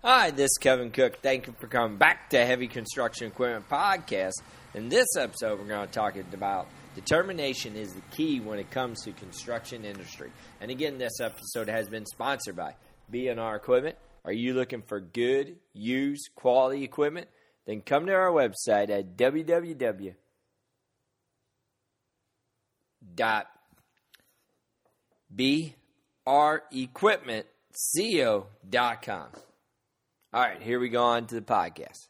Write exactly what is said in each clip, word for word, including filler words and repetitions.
Hi, this is Kevin Cook. Thank you for coming back to Heavy Construction Equipment Podcast. In this episode, we're going to talk about determination is the key when it comes to construction industry. And again, this episode has been sponsored by B and R Equipment. Are you looking for good, used, quality equipment? Then come to our website at w w w dot b r equipment co dot com. All right, here we go on to the podcast.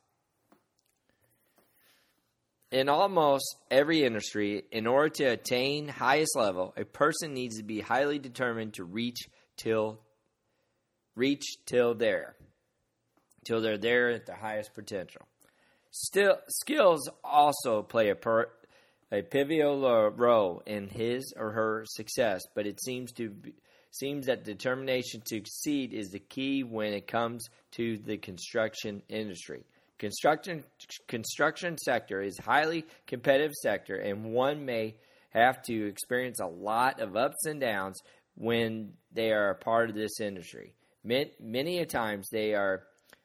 In almost every industry, in order to attain highest level, a person needs to be highly determined to reach till reach till there, till they're there at their highest potential. Still, skills also play a per, a pivotal role in his or her success, but it seems to be, seems that determination to succeed is the key when it comes to the construction industry. Construction construction sector is a highly competitive sector, and one may have to experience a lot of ups and downs when they are a part of this industry. Many, many a times they are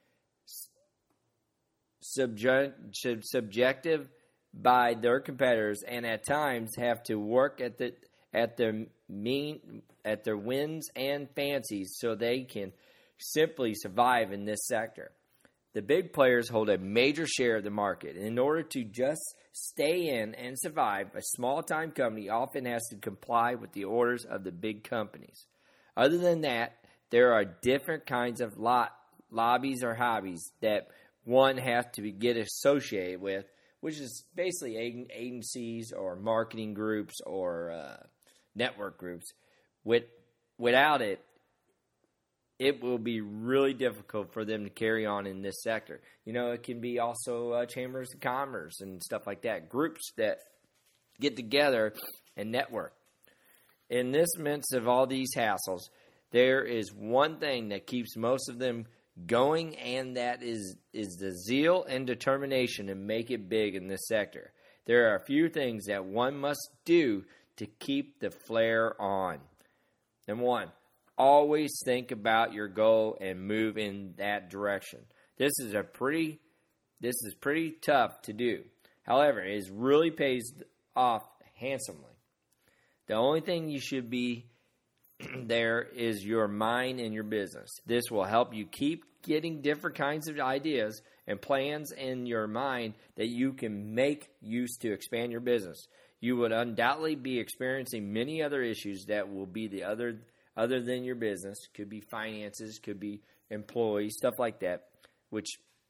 subject, subjective by their competitors, and at times have to work at the at their mean at their wins and fancies so they can simply survive in this sector. The big players hold a major share of the market. In order to just stay in and survive, a small-time company often has to comply with the orders of the big companies. Other than that, there are different kinds of lot, lobbies or hobbies that one has to be, get associated with, which is basically agencies or marketing groups or uh, network groups. With, without it, it will be really difficult for them to carry on in this sector. You know, it can be also uh, chambers of commerce and stuff like that, groups that get together and network. In this midst of all these hassles, there is one thing that keeps most of them going, and that is, is the zeal and determination to make it big in this sector. There are a few things that one must do to keep the flare on. Number one, always think about your goal and move in that direction. This is a pretty, this is pretty tough to do. However, it really pays off handsomely. The only thing you should be there is your mind and your business. This will help you keep getting different kinds of ideas and plans in your mind that you can make use to expand your business. You would undoubtedly be experiencing many other issues that will be the other other than your business. Could be finances, could be employees, stuff like that, which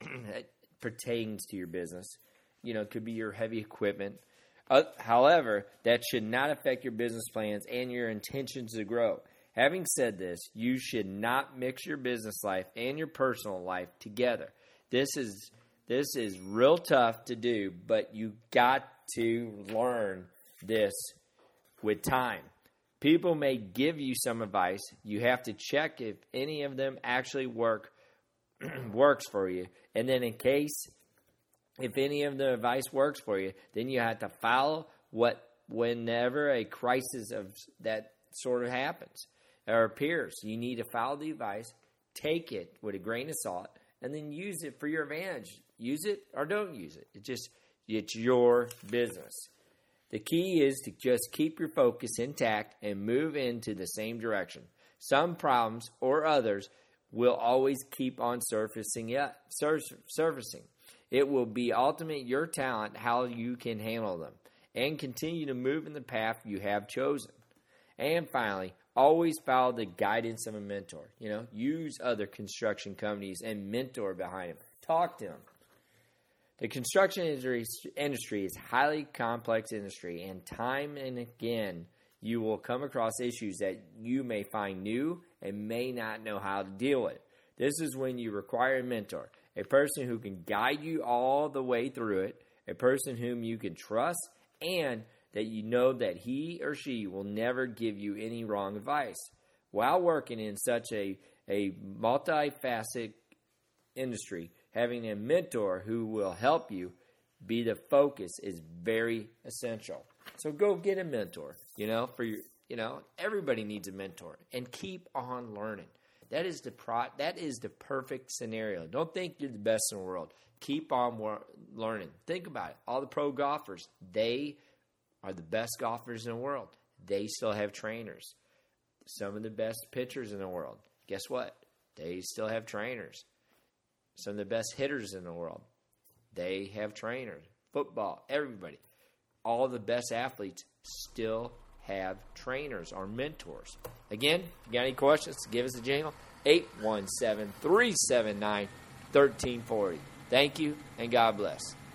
pertains to your business. You know, it could be your heavy equipment. Uh, however, that should not affect your business plans and your intentions to grow. Having said this, you should not mix your business life and your personal life together. This is this is real tough to do, but you got to learn this with time. People may give you some advice. You have to check if any of them actually work works for you. And then in case if any of the advice works for you, then you have to follow what whenever a crisis of that sort of happens or appears. You need to follow the advice, take it with a grain of salt, and then use it for your advantage. Use it or don't use it. It just it's your business. The key is to just keep your focus intact and move into the same direction. Some problems or others will always keep on surfacing. Up, sur- surfacing. It will be ultimate your talent how you can handle them and continue to move in the path you have chosen. And finally, always follow the guidance of a mentor. You know, use other construction companies and mentor behind them. Talk to them. The construction industry is a highly complex industry, and time and again, you will come across issues that you may find new and may not know how to deal with. This is when you require a mentor, a person who can guide you all the way through it, a person whom you can trust, and that you know that he or she will never give you any wrong advice. While working in such a, a multifaceted industry, having a mentor who will help you be the focus is very essential. So go get a mentor, you know, for your, you know, everybody needs a mentor, and keep on learning. That is the pro, that is the perfect scenario. Don't think you're the best in the world. Keep on wor- learning. Think about it. All the pro golfers, they are the best golfers in the world. They still have trainers. Some of the best pitchers in the world, guess what? They still have trainers. Some of the best hitters in the world, they have trainers. Football, everybody. All the best athletes still have trainers or mentors. Again, if you got any questions, give us a jingle. eight one seven, three seven nine, one three four zero. Thank you, and God bless.